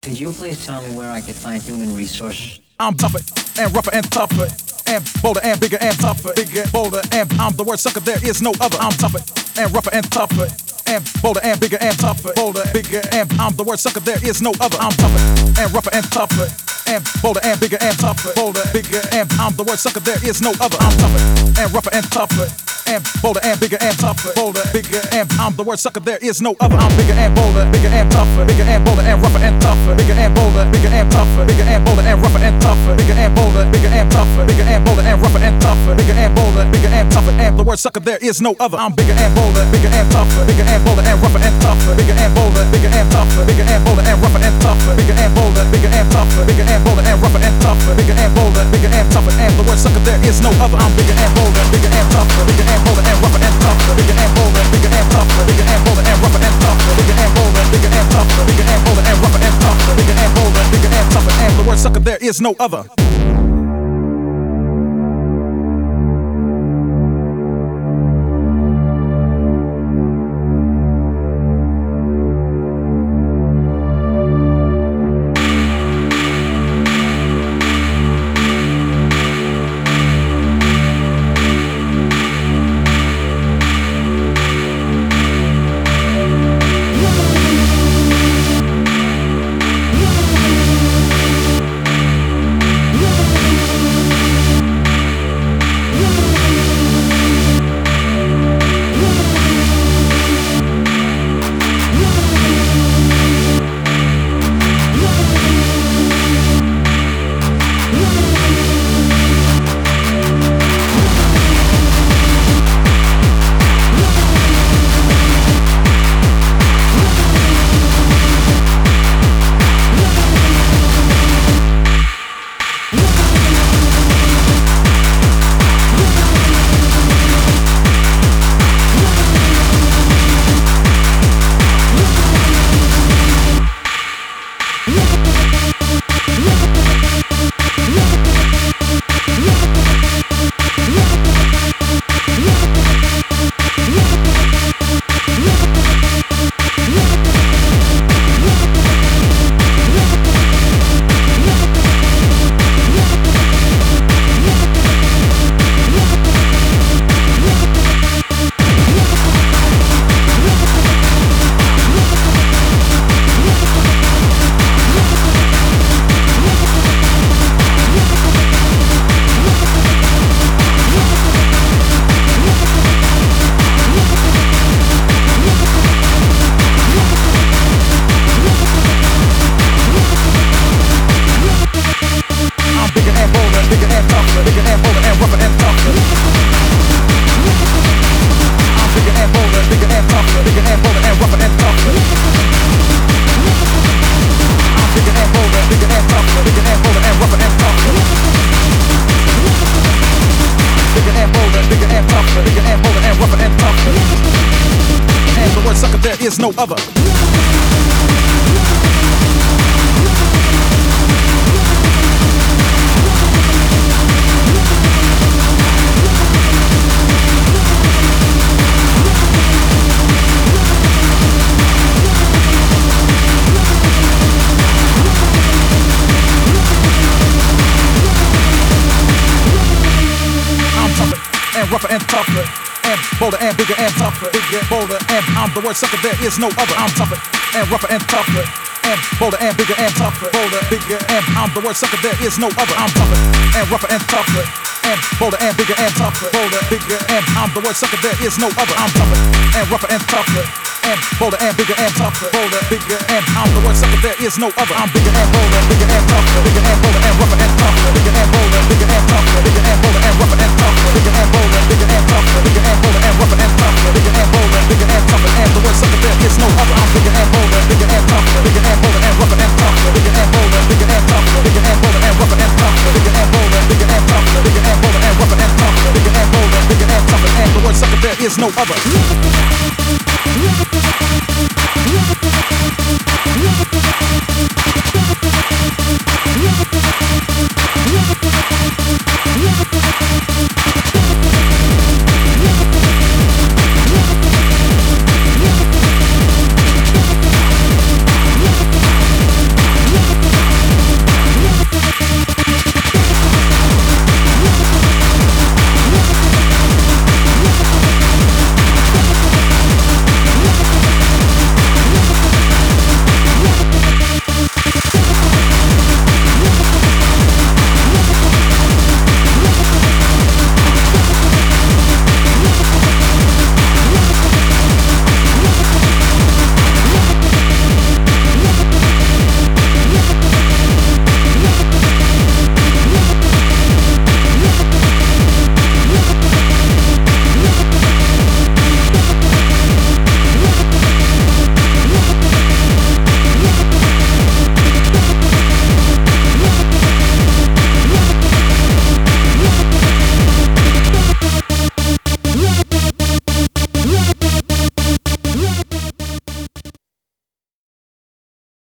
Could you please tell me where I could find human resource? I'm tougher and rougher and tougher and bolder and bigger and tougher, bigger, bolder, and I'm the word sucker. There is no other. I'm tougher and rougher and tougher and bolder and bigger and tougher, bolder, bigger, and I'm the word sucker. There is no other. I'm tougher and rougher and tougher and bolder and bigger and tougher, bolder, bigger, and I'm the word sucker. There is no other. I'm tougher and rougher and tougher and bolder and bigger and tougher, bolder, bigger, and I'm the word sucker. There is no other. I'm bigger and bolder, bigger and tougher, bigger and bolder and rougher and tougher, bigger and bolder, bigger and tougher, bigger and bolder and rougher and tougher, bigger and bolder, bigger and tougher, bigger and bolder and rougher and tougher, bigger and bolder, bigger and tougher, and the word sucker. There is no other. I'm bigger and bolder, bigger and tougher, bigger and bolder and rougher and tougher, bigger and bolder, bigger and tougher, bigger and bolder and rougher and tougher, bigger and bolder, bigger and tougher, bigger and bolder and rougher and tougher, bigger and bolder, bigger and tougher, and the word sucker. There is no other. I'm bigger and bolder, bigger and tougher, bigger and bolder and rougher and tougher, bigger and bolder, bigger and tougher, bigger and bolder and rougher and tougher, bigger and bolder, bigger and tougher, bigger and bolder and rougher and tougher, bigger and bolder, bigger and tougher, and the word sucker. There is no other. There is no other. I'm tougher and rougher and tougher and bolder and bigger and tougher, bigger, bolder, and I'm the word sucker. There is no other. I'm tougher and rougher and tougher and bolder and bigger and tougher, bolder, bigger, and I'm the word sucker. There is no other. I'm tougher and rougher and tougher and bolder and bigger and tougher, bolder, bigger, and I'm the word sucker. There is no other. I'm tougher and rougher and tougher and bolder and bigger and tougher, bolder, bigger, and I'm the word sucker. There is no other. I'm bigger and bolder, bigger and tougher, bigger and bolder and rougher and tougher, bigger and bolder, bigger and tougher, bigger and bolder and rougher and tougher, bigger and bolder, bigger and tougher, bigger and bolder and rougher and tougher, bigger and bolder, bigger and tougher, and the word sucker. There is no other. I'm bigger and bolder, bigger and tougher, bigger and bolder and rougher and tougher, bigger and bolder, bigger and tougher, bigger and bolder and rougher and tougher, bigger and bolder, bigger and tougher, bigger and bolder and rougher and tougher, bigger and bolder, bigger and tougher, and the word sucker. There is no other.